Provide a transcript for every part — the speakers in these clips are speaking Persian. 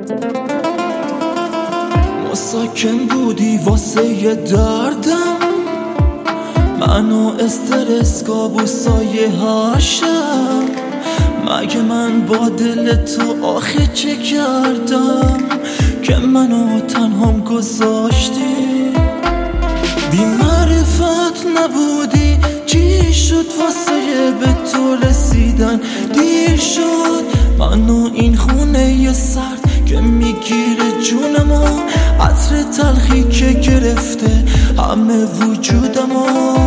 مسکن بودی واسه دردم، منو استرس کابوسای هاشم. مگه من با دل تو آخه چه کردم که منو تنهام گذاشتی؟ بی معرفت نبودی، چی شد واسه به تو رسیدن؟ دیر شد منو این خونه سرد که میگیره جونمو، عطر تلخی که گرفته همه وجودمو.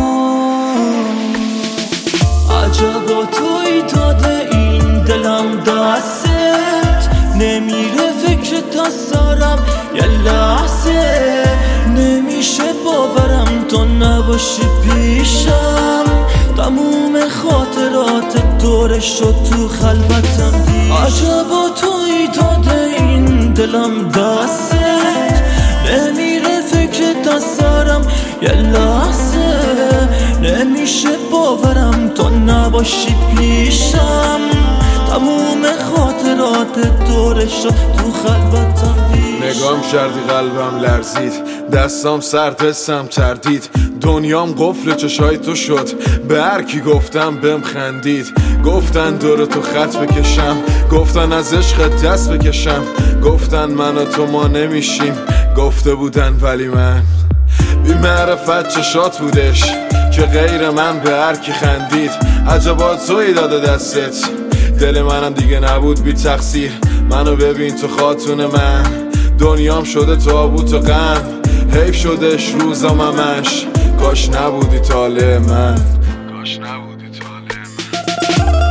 عجبا توی داده این دلم دستت، نمیره فکرت از سرم یه لحظه. نمیشه باورم تو نباشی پیشم، تموم خاطرات دوره شد تو خلوتم دیشم. عجبا توی داده این دلم دستت، نمیره فکرت از سرم یه لحظه. نمیشه باورم تو نباشی پیشم، تموم خاطرات دوره شد تو خلوتم دیشم. نگام کردی قلبم لرزید، دستام سرد حسم تردید، دنیام قفل چشای تو شد. به هر کی گفتم بهم خندید، گفتن دور تو خط بکشم، گفتن از عشق دست بکشم، گفتن من و تو ما نمیشیم. گفته بودن ولی من بی معرفت چشات بودش که غیر من به هر کی خندید. عجبا توی داده دستت، دل منم دیگه نبود بی تقصیر. منو ببین تو خاتون من، دنیام شده تابوت و غم. حیف شدش روزام همش، کاش نبودی طالع من، کاش نبودی طالع من.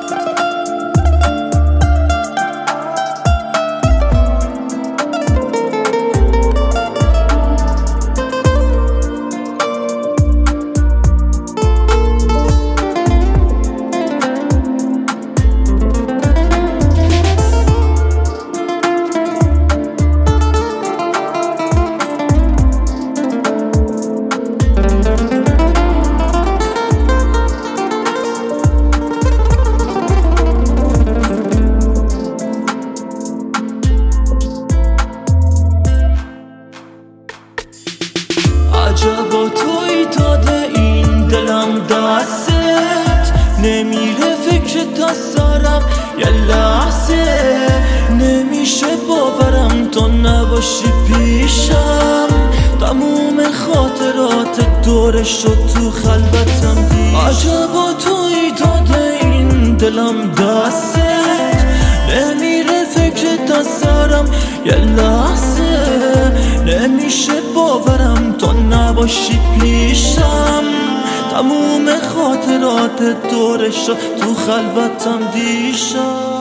عجبا توی داده این دلم دستت، نمیره فکرت از سرم یه لحظه. نمیشه باورم تو نباشی پیشم، تموم خاطرات دوره شد تو خلوتم دیشم. عجبا توی داده این دلم دستت، نمیره فکرت از سرم یه لحظه. نمیشه باورم تو نباشی پیشم، تموم خاطرات دوره شد تو خلوتم دیشم.